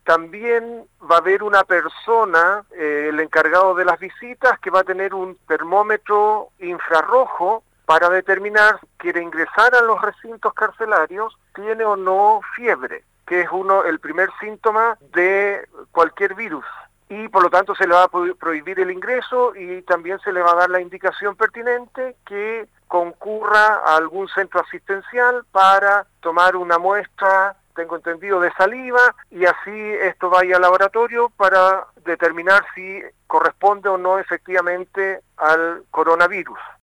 También va a haber una persona, el encargado de las visitas, que va a tener un termómetro infrarrojo para determinar si quiere ingresar a los recintos carcelarios, tiene o no fiebre, que es el primer síntoma de cualquier virus. Y por lo tanto se le va a prohibir el ingreso y también se le va a dar la indicación pertinente que concurra a algún centro asistencial para tomar una muestra, tengo entendido, de saliva, y así esto vaya al laboratorio para determinar si corresponde o no efectivamente al coronavirus.